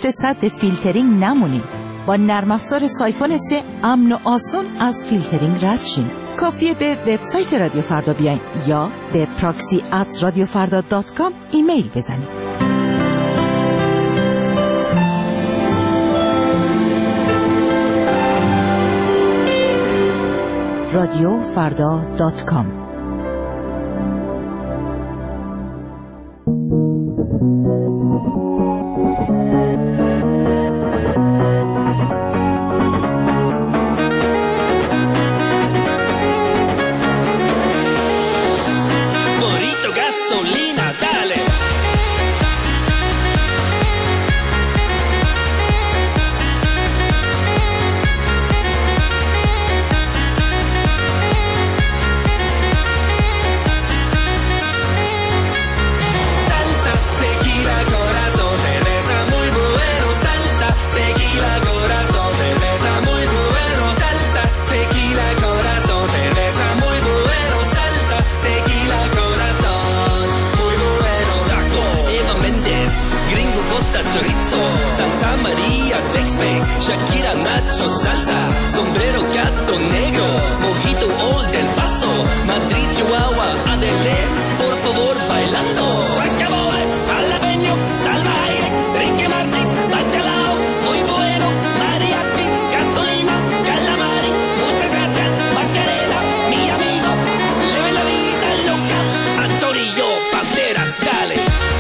پشت سد فیلترینگ نمونیم. با نرم افزار سایفون 3 امن و آسون از فیلترینگ رد شیم. کافیه به وبسایت رادیو فردا بیاین یا به proxy@radiofarda.com ایمیل بزنید. radiofarda.com. Shakira, Nacho, salsa, sombrero, gato negro, mojito, Old del Paso, Madrid, Chihuahua, Adele, por favor, bailando. Guacamole, jalapeño, salva aire, Ricky Martin, bacalao, muy bueno, mariachi, gasolina, calamari, muchas gracias, Macarena, mi amigo, leve la vida loca, Antonio Banderas, dale.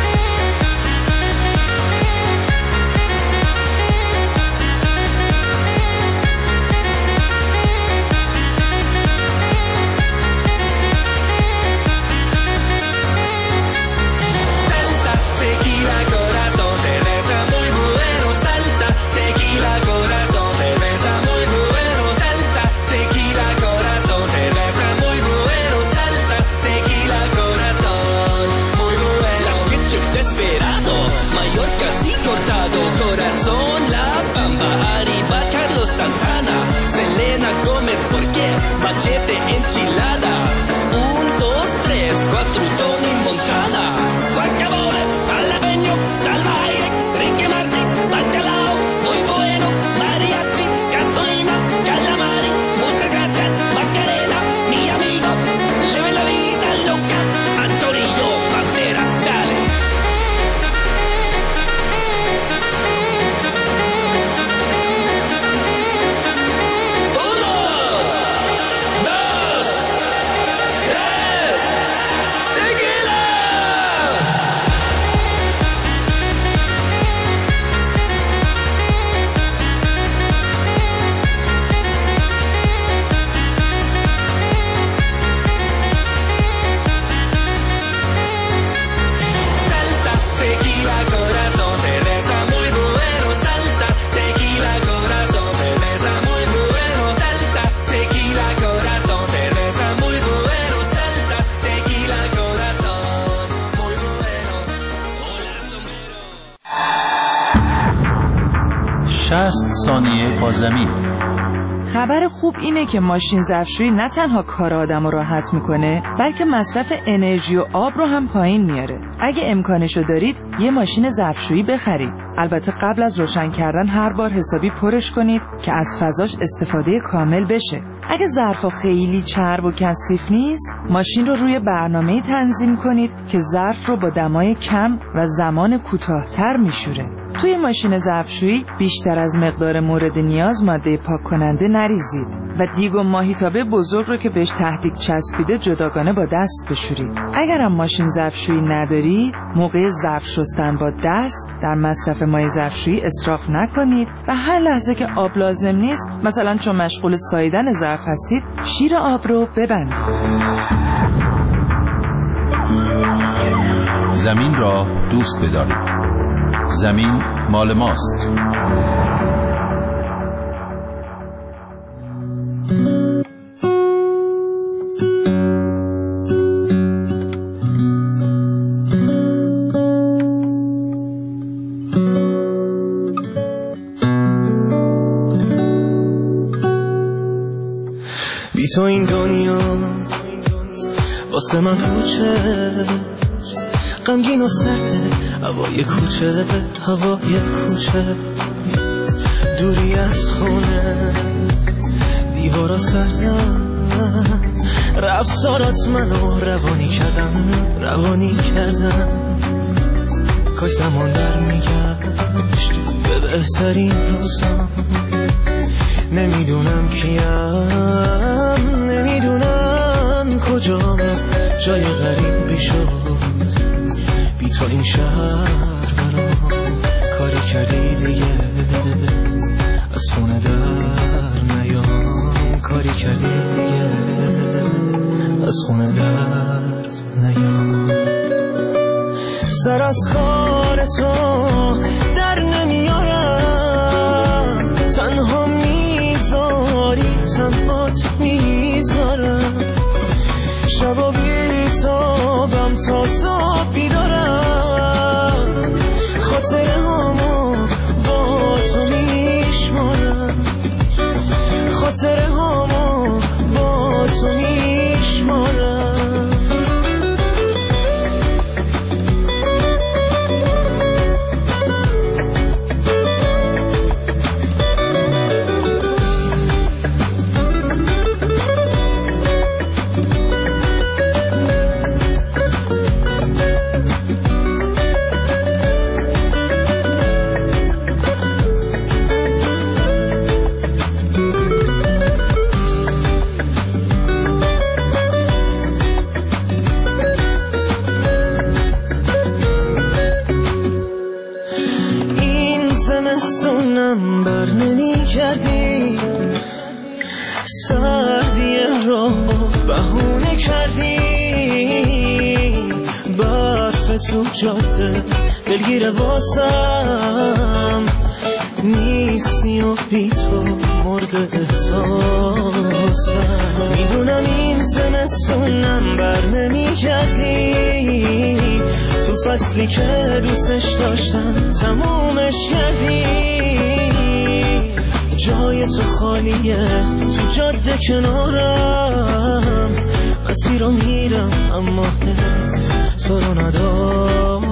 Corazón, La Bamba, arriba Carlos Santana, Selena Gómez, ¿por qué? Machete, enchilada, 1, 2, 3, 4, Tony Montana, guacamole, jalapeño, salva aire, Ricky Martin, bacalao, muy bueno, mariachi, gasolina, calamari, muchas gracias, Macarena, mi amigo, leve la vida loca, Antonio Banderas, dale. ثانیه با زمین. خبر خوب اینه که ماشین ظرفشویی نه تنها کار آدم رو راحت میکنه، بلکه مصرف انرژی و آب رو هم پایین میاره. اگه امکانشو دارید یه ماشین ظرفشویی بخرید. البته قبل از روشن کردن هر بار حسابی پرش کنید که از فضاش استفاده کامل بشه. اگه ظرفا خیلی چرب و کثیف نیست، ماشین رو روی برنامه‌ای تنظیم کنید که ظرف رو با دمای کم و زمان کوتاه‌تر میشوره. توی ماشین ظرفشویی بیشتر از مقدار مورد نیاز ماده پاک کننده نریزید و دیگ و ماهیتابه بزرگ رو که بهش تهدیگ چسبیده جداگانه با دست بشورید. اگرم ماشین ظرفشویی ندارید، موقع ظرف شستن با دست در مصرف مایع ظرفشویی اسراف نکنید و هر لحظه که آب لازم نیست، مثلا چون مشغول ساییدن ظرف هستید، شیر آب رو ببندید. زمین را دوست بدارید. زمین مال ماست. بی تو این دنیا واسه من پوچه، غمگین و سرده، هوای کوچه، هوای کوچه، دوری از خونه، دیوارا سردن، رفتارات منو روانی کردن. کاش زمان در میگشت به بهترین روزام. نمیدونم کیم، نمیدونم کجام، جای غریبی شد بی تو این شهر برام. کاری کردی دیگه از خونه در نیام، کاری کردی دیگه از خونه در نیام. سر از کار تو در نمیارم، تنها میذاری تنهات میذارم. شبا بیتابم تا صبح بیدارم، خاطره هامو با تو میشمارم، خاطره هامو با تو میشمارم. بر نمی کردی، سردی را بهونه کردی. برف تو جاده دلگیر واسم نیستی و بی تو مرد احساسم. میدونم این زمستونم بر نمی کردی، تو فصلی که دوستش داشتم تمومش کردی. جای تو خالیه تو جاده کنارم، مسیر رو میرم اما تو رو ندارم.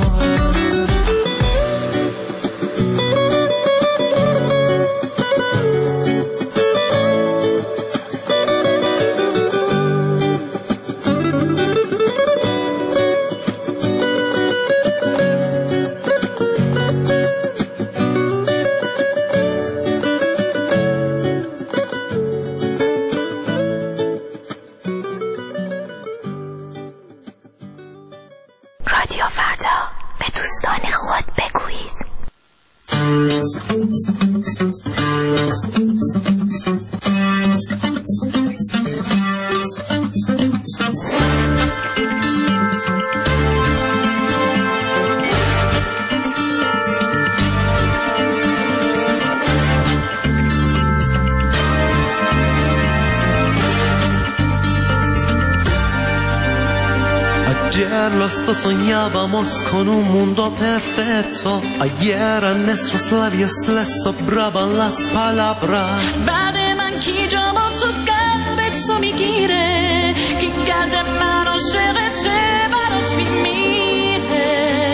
رادیو فردا، به دوستان خود بگویید. Ayer los dos soñábamos con un mundo perfecto. Ayer a nuestros labios les sobraban las palabras. بعد من کی جا با تو قلبت تو میگیره، کی قلب من عاشقته برات میمیره.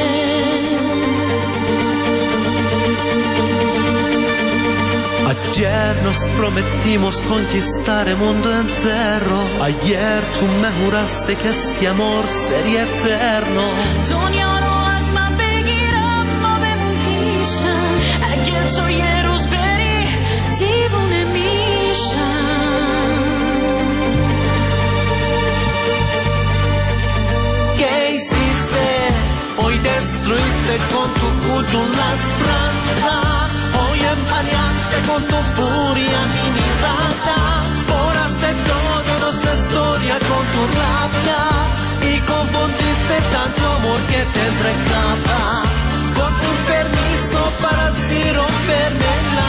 Ayer nos prometimos conquistar el mundo entero. Ayer tú me juraste que este amor sería eterno. دنیا رو از من بگیرم ما بمون پیشم، اگه تو یه روز بری دیوونه میشم. ¿Qué hiciste? Hoy destruiste con tu puño la esperanza. Hoy empañaste con tu furia mi mirada. Borraste toda nuestra historia con tu rabia y confundiste tanto amor que te entregaba con un permiso para así romperla.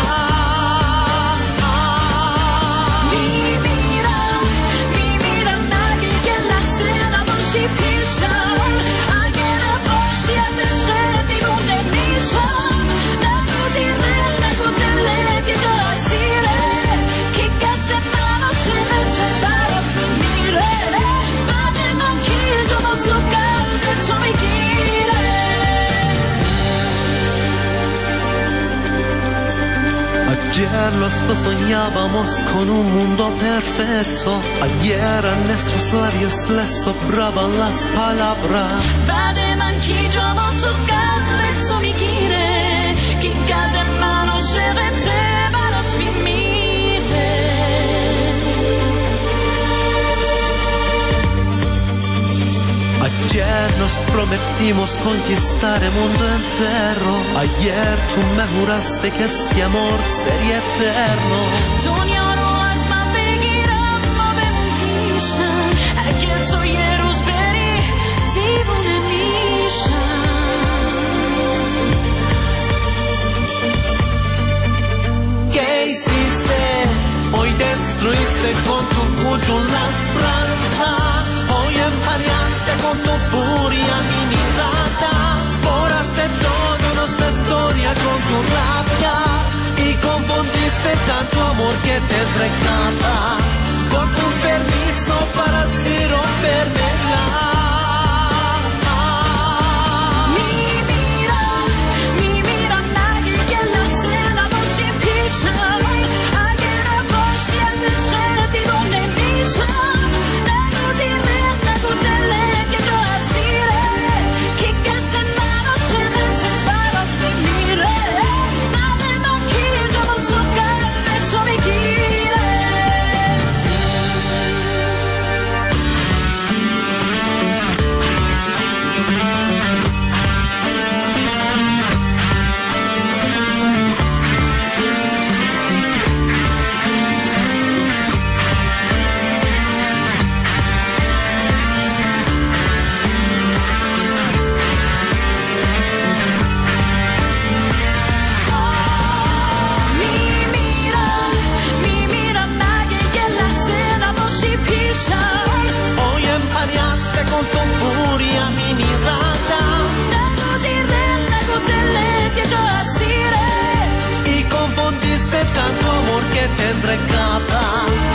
میمیرم نگه لحظه نباشی پیشم، اگه نباشی از عشق دیوونه میشم. نگو دله که جا اسیره، کی قد من عاشقته برات میمیره. بعد من کی جا با تو قلب تو میگیره. Ayer los dos soñábamos con un mundo perfecto. Ayer a nuestros labios les sobraban las palabras. بعد만 기저먹 가슴에 숨이 기래 기가된 شغلت برات میمیره. Ayer nos prometimos conquistar el mundo entero. Ayer tú me juraste que este amor sería eterno. دنیا رو از من بگیرم ما بمون پیشم اگه تو یه روز بری دیوونه میشم. ¿Qué hiciste? Hoy destruiste con tu puño la esperanza. Hoy empañaste con tu furia mi mirada. Borraste toda nuestra historia con tu rabia. Y confundiste tanto amor que te entregaba. Con tu permiso para así rompermela. tanto amor que te entregaba.